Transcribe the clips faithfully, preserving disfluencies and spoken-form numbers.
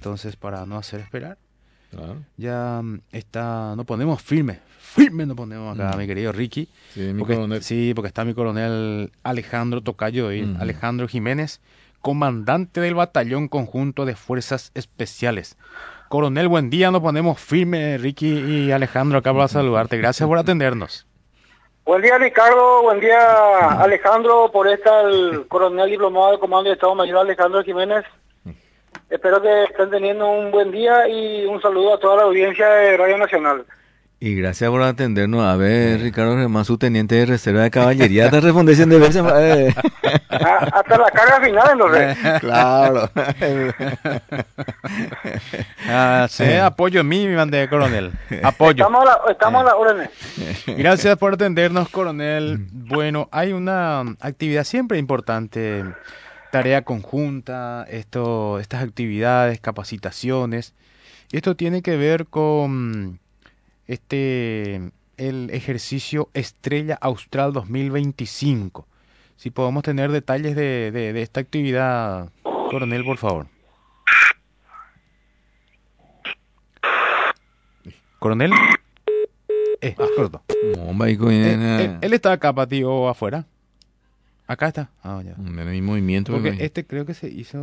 entonces para no hacer esperar. Claro. Ya mm, está, nos ponemos firme, firme nos ponemos acá, Mm. mi querido Ricky. Sí, mi Porque, coronel. sí, porque está mi coronel Alejandro Tocayo, y Ujú. Alejandro Jiménez, comandante del Batallón Conjunto de Fuerzas Especiales. Coronel, buen día, nos ponemos firme, Ricky y Alejandro, acá para saludarte. Gracias por atendernos. Buen día, Ricardo. Buen día, Alejandro. Por esta, el coronel diplomado de Comando de Estado Mayor Alejandro Jiménez. Espero que estén teniendo un buen día y un saludo a toda la audiencia de Radio Nacional. Y gracias por atendernos. A ver, Ricardo Germán, su teniente de reserva de caballería, te responde de veces. Eh. A- hasta la carga final, entonces. Claro. Ah, sí, apoyo a mí, mi bandera, coronel. Apoyo. Estamos a la, estamos a las órdenes. Gracias por atendernos, coronel. Bueno, hay una actividad siempre importante, tarea conjunta, esto, estas actividades, capacitaciones. Esto tiene que ver con este el ejercicio Estrella Austral dos mil veinticinco. Si podemos tener detalles de, de, de esta actividad, coronel, por favor. Coronel. Eh, corto. Bomba y Eh, coñena. él, él está acá, patio, afuera. Acá está. Ah, ya. En mi movimiento. Porque me- este creo que se hizo...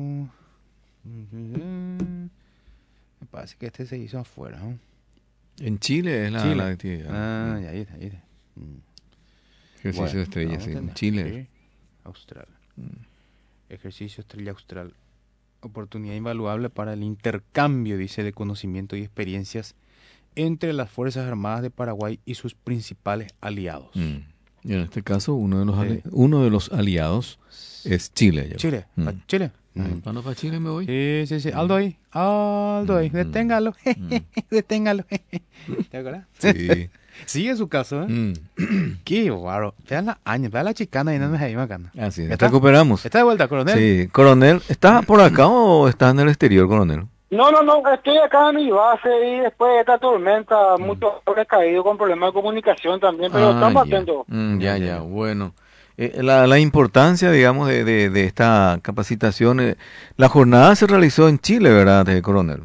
Me parece que este se hizo afuera, ¿no? En Chile es la, Chile. la actividad. Ah, ya, ahí está, ahí está. Mm. Ejercicio Bueno, de estrella, vamos sí, a en tener. Chile. Sí, Austral. Ejercicio Estrella Austral. Oportunidad invaluable para el intercambio, dice, de conocimiento y experiencias entre las Fuerzas Armadas de Paraguay y sus principales aliados. Mm. Y en este caso, uno de los, Sí. ali- uno de los aliados es Chile. ya. Chile, Mm. ¿pa- Chile. Ay, Mm. ¿Cuándo para Chile me voy? Sí, sí, sí. Aldo ahí. Aldo ahí. Mm, Deténgalo. Deténgalo. ¿Te acuerdas? Sí. Sigue su caso, ¿eh? Mm. Qué guaro. Vean la años, vean la chicana y no me ahí bacana. Así es. ¿Está? Recuperamos. ¿Está de vuelta, coronel? Sí. Coronel, ¿estás por acá o estás en el exterior, coronel? No, no, no. Estoy acá en mi base y después de esta tormenta, muchos árboles caídos con problemas de comunicación también, pero Ah, estamos ya. atentos. Mm, ya, Ya, ya, ya. bueno. Eh, la, la importancia, digamos, de, de, de esta capacitación, eh, la jornada se realizó en Chile, ¿verdad, eh, coronel?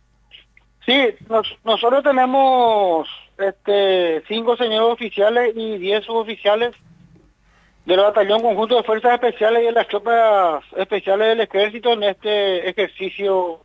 Sí, nos- nosotros tenemos este cinco señores oficiales y diez suboficiales del Batallón Conjunto de Fuerzas Especiales y de las Tropas Especiales del Ejército en este ejercicio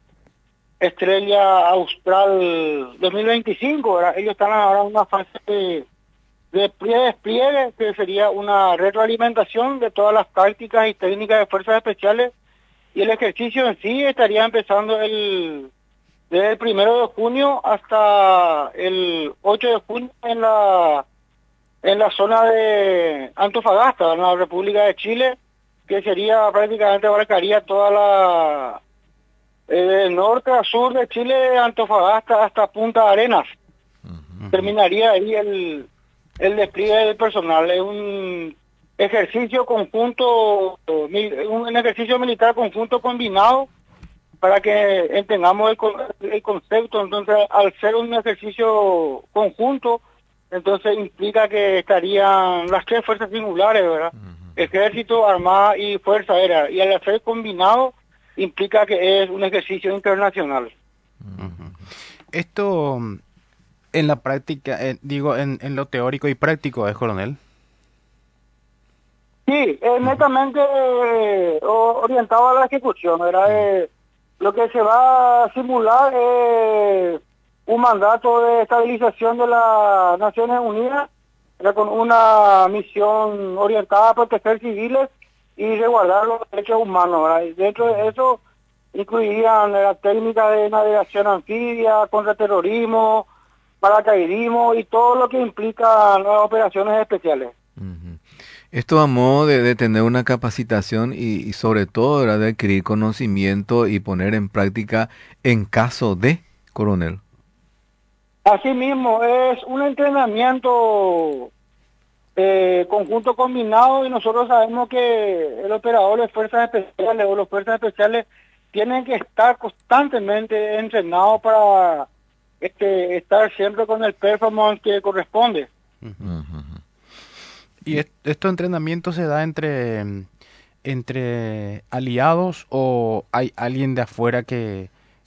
Estrella Austral dos mil veinticinco. ¿verdad? Ellos están ahora en una fase de, de pliegue, despliegue, que sería una retroalimentación de todas las tácticas y técnicas de Fuerzas Especiales, y el ejercicio en sí estaría empezando el desde el primero de junio hasta el ocho de junio en la en la zona de Antofagasta, en la República de Chile, que sería prácticamente abarcaría toda la eh, del norte a sur de Chile, de Antofagasta hasta Punta Arenas. Terminaría ahí el, el despliegue del personal. Es un ejercicio conjunto, mil- un ejercicio militar conjunto combinado, para que entendamos el, con- el concepto. Entonces, al ser un ejercicio conjunto, entonces implica que estarían las tres fuerzas singulares, ¿verdad? Ejército, Armada y Fuerza Aérea. Y al ser combinado, implica que es un ejercicio internacional. Esto, mm, en la práctica, eh, digo, en, en lo teórico y práctico, ¿es, coronel? Sí, es netamente eh, o- orientado a la ejecución, ¿verdad? Eh, lo que se va a simular es un mandato de estabilización de las Naciones Unidas, ¿verdad? Con una misión orientada a proteger civiles y resguardar los derechos humanos, ¿verdad? Y dentro de eso incluirían la técnica de navegación anfibia, contraterrorismo, paracaidismo y todo lo que implica las operaciones especiales. Ujú. Esto a modo de, de tener una capacitación y, y sobre todo, ¿verdad?, de adquirir conocimiento y poner en práctica en caso de, coronel. Asimismo, es un entrenamiento eh, conjunto combinado, y nosotros sabemos que el operador de fuerzas especiales o los fuerzas especiales tienen que estar constantemente entrenados para este, estar siempre con el performance que corresponde. Ujú. ¿Y est- estos entrenamientos se da entre, mm, entre aliados o hay alguien de afuera que,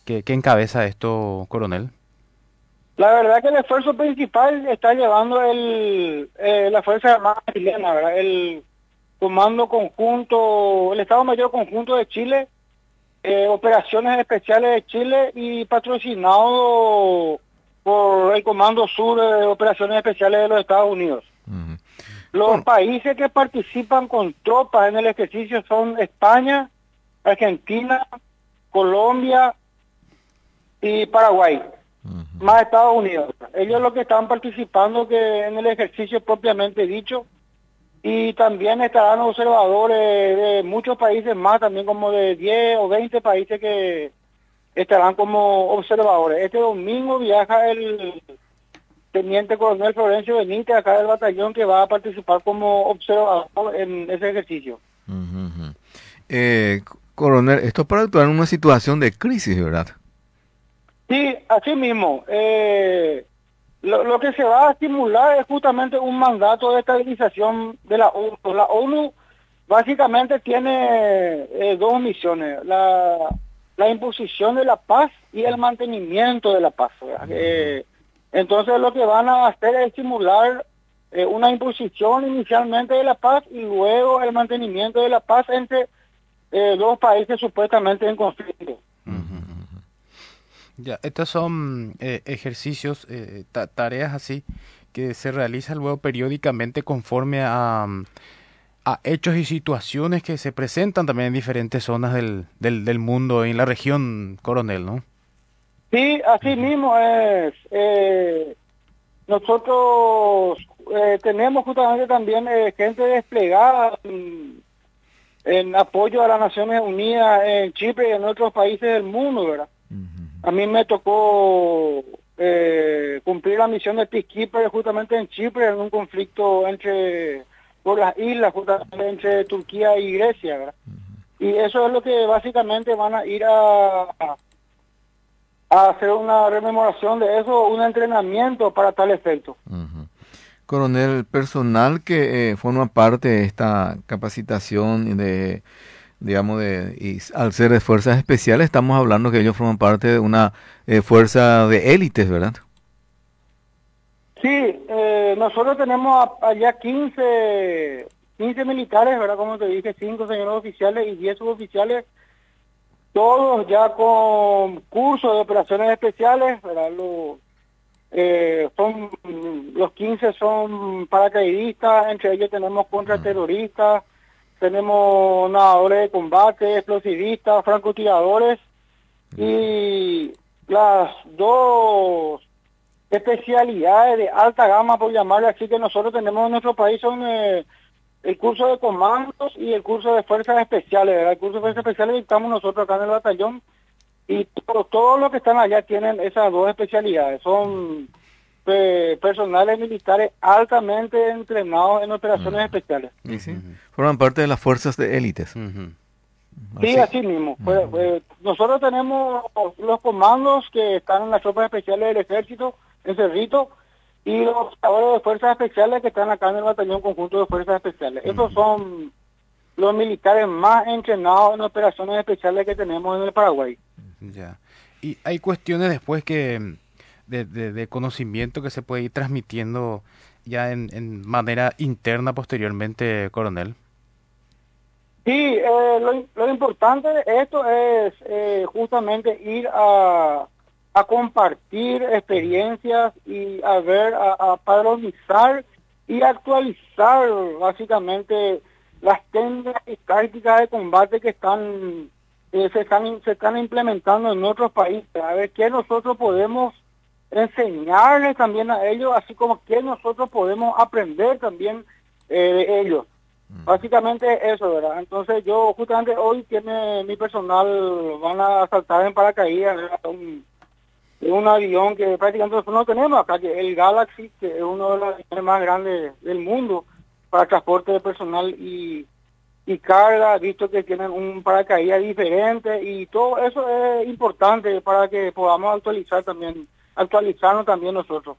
que, que encabeza esto, coronel? La verdad que el esfuerzo principal está llevando el, eh, la Fuerza Armada chilena, ¿verdad? El Comando Conjunto, el Estado Mayor Conjunto de Chile, eh, Operaciones Especiales de Chile y patrocinado por el Comando Sur de Operaciones Especiales de los Estados Unidos. Uh-huh. Los bueno. países que participan con tropas en el ejercicio son España, Argentina, Colombia y Paraguay, uh-huh. más Estados Unidos. Ellos los que están participando que en el ejercicio propiamente dicho, y también estarán observadores de muchos países más, también como de diez o veinte países que estarán como observadores. Este domingo viaja el teniente coronel Florencio Benítez acá del batallón, que va a participar como observador en ese ejercicio. Uh-huh. eh, coronel, esto es para actuar en una situación de crisis, ¿verdad? Sí, así mismo. Eh, Lo, lo que se va a estimular es justamente un mandato de estabilización de la ONU. La ONU básicamente tiene eh, dos misiones, la, la imposición de la paz y el mantenimiento de la paz. Eh, entonces lo que van a hacer es estimular eh, una imposición inicialmente de la paz y luego el mantenimiento de la paz entre eh, dos países supuestamente en conflicto. Ya, estos son eh, ejercicios, eh, ta tareas así, que se realizan luego periódicamente conforme a, a hechos y situaciones que se presentan también en diferentes zonas del, del, del mundo, en la región, coronel, ¿no? Sí, así uh-huh. mismo es. Eh, nosotros eh, tenemos justamente también eh, gente desplegada en, en apoyo a las Naciones Unidas en Chipre y en otros países del mundo, ¿verdad? A mí me tocó eh, cumplir la misión de Peacekeeper justamente en Chipre, en un conflicto entre por las islas, justamente entre Turquía y Grecia, ¿verdad? Uh-huh. Y eso es lo que básicamente van a ir a, a, a hacer una rememoración de eso, un entrenamiento para tal efecto. Uh-huh. Coronel, personal que eh, forma parte de esta capacitación de... digamos, de, y al ser de fuerzas especiales, estamos hablando que ellos forman parte de una eh, fuerza de élites, ¿verdad? Sí, eh, nosotros tenemos allá quince, quince militares, ¿verdad? Como te dije, cinco señores oficiales y diez suboficiales, todos ya con cursos de operaciones especiales, ¿verdad? Los, eh, son, los quince son paracaidistas, entre ellos tenemos contraterroristas, uh-huh. tenemos nadadores de combate, explosivistas, francotiradores, y las dos especialidades de alta gama, por llamarle así, que nosotros tenemos en nuestro país son eh, el curso de comandos y el curso de fuerzas especiales, ¿verdad? El curso de fuerzas especiales dictamos nosotros acá en el batallón, y todos todo los que están allá tienen esas dos especialidades, son eh, personales militares altamente entrenados en operaciones uh-huh. especiales. ¿Y sí? Uh-huh. Forman parte de las fuerzas de élites. Uh-huh. Sí, así mismo. Uh-huh. Pues, pues, nosotros tenemos los comandos que están en las tropas especiales del ejército, en Cerrito, y los operadores de fuerzas especiales que están acá en el batallón conjunto de fuerzas especiales. Uh-huh. Esos son los militares más entrenados en operaciones especiales que tenemos en el Paraguay. Ya. Y hay cuestiones después que de, de, de conocimiento que se puede ir transmitiendo ya en, en manera interna posteriormente, coronel. Sí, eh, lo, lo importante de esto es eh, justamente ir a, a compartir experiencias y a ver, a, a padronizar y actualizar básicamente las técnicas y tácticas de combate que están, eh, se están se están implementando en otros países, a ver qué nosotros podemos enseñarles también a ellos, así como qué nosotros podemos aprender también eh, de ellos. Básicamente eso, ¿verdad? Entonces yo justamente hoy tiene mi personal, van a saltar en paracaídas, un, un avión que prácticamente nosotros no tenemos acá, que el Galaxy, que es uno de los aviones más grandes del mundo para transporte de personal y, y carga, visto que tienen un paracaídas diferente, y todo eso es importante para que podamos actualizar también, actualizarnos también nosotros.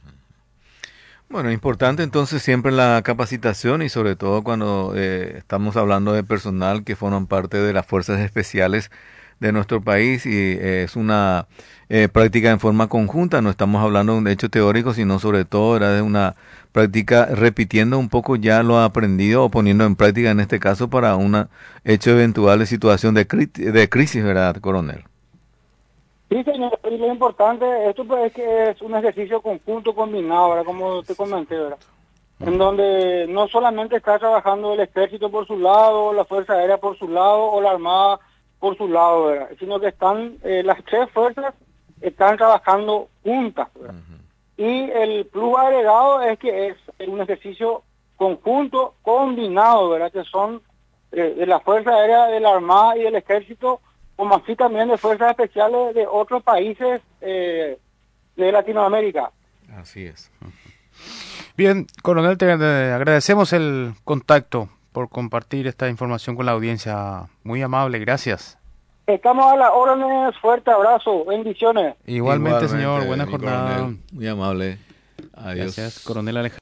Bueno, importante entonces siempre la capacitación y sobre todo cuando eh, estamos hablando de personal que forman parte de las fuerzas especiales de nuestro país y eh, es una eh, práctica en forma conjunta. No estamos hablando de un hecho teórico, sino sobre todo era de una práctica repitiendo un poco ya lo aprendido o poniendo en práctica en este caso para un hecho eventual de situación de, cri de crisis, ¿verdad, coronel? Sí, señor, y lo importante, esto pues es que es un ejercicio conjunto combinado, ¿verdad? Como te comenté, ¿verdad? En donde no solamente está trabajando el ejército por su lado, la Fuerza Aérea por su lado o la Armada por su lado, ¿verdad? Sino que están, eh, las tres fuerzas están trabajando juntas, ¿verdad? Uh-huh. Y el plus agregado es que es un ejercicio conjunto combinado, ¿verdad? Que son eh, de la Fuerza Aérea, de la Armada y del ejército, como así también de fuerzas especiales de otros países eh, de Latinoamérica. Así es. Bien, coronel, te agradecemos el contacto por compartir esta información con la audiencia. Muy amable, gracias. Estamos a las órdenes, fuerte abrazo, bendiciones. Igualmente, Igualmente señor, buena mi jornada. coronel, muy amable. Adiós. Gracias, coronel Alejandro.